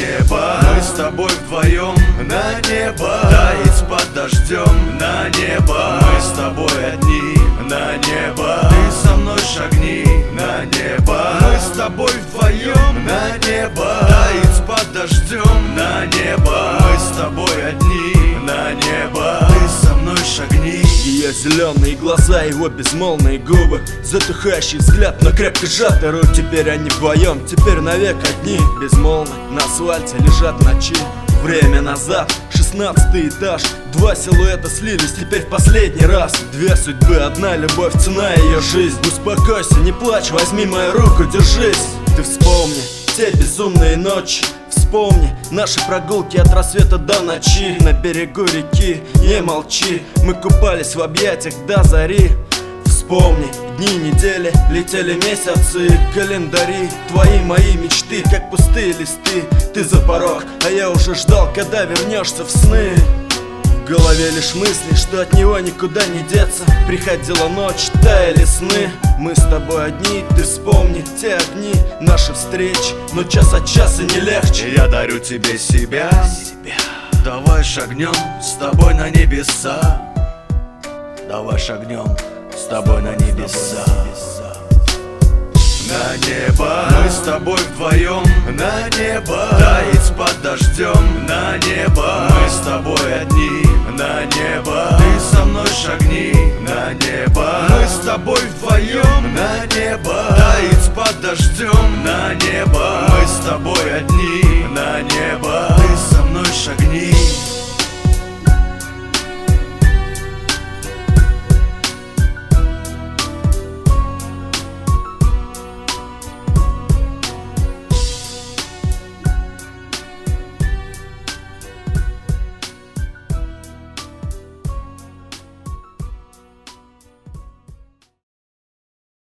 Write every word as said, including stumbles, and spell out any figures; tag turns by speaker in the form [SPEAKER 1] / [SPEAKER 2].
[SPEAKER 1] небо. Мы с тобой вдвоем на небо. Таять под дождем на небо. Мы с тобой одни на небо. Ты со мной шагни на небо. Мы с тобой вдвоем на небо. Таять под дождем на небо. Мы с тобой одни на небо. Ты со мной шагни.
[SPEAKER 2] Ее зеленые глаза, его безмолвные губы, затухающий взгляд, но крепко сжатый рук. Теперь они вдвоем, теперь навек одни. Безмолвно на асфальте лежат ночи. Время назад, шестнадцатый этаж. Два силуэта слились теперь в последний раз. Две судьбы, одна любовь, цена ее жизнь. Успокойся, не плачь, возьми мою руку, держись. Ты вспомни те безумные ночи. Вспомни наши прогулки от рассвета до ночи. На берегу реки, не молчи. Мы купались в объятиях до зари. Вспомни дни, недели, летели месяцы, календари. Твои, мои мечты, как пустые листы. Ты за порог, а я уже ждал, когда вернешься в сны. В голове лишь мысли, что от него никуда не деться. Приходила ночь, таяли сны. Мы с тобой одни, ты вспомни те огни, наши встречи, но час от часа не легче.
[SPEAKER 1] Я дарю тебе себя, себя. Давай шагнем с тобой на небеса. Давай шагнем с тобой на небеса. На небо. Мы с тобой вдвоем на небо. Таять под дождем на небо. Мы с тобой одни на небо. Ты со мной шагни на небо. Мы с тобой вдвоем на небо. Таять под дождем на небо. Мы с тобой одни на небо.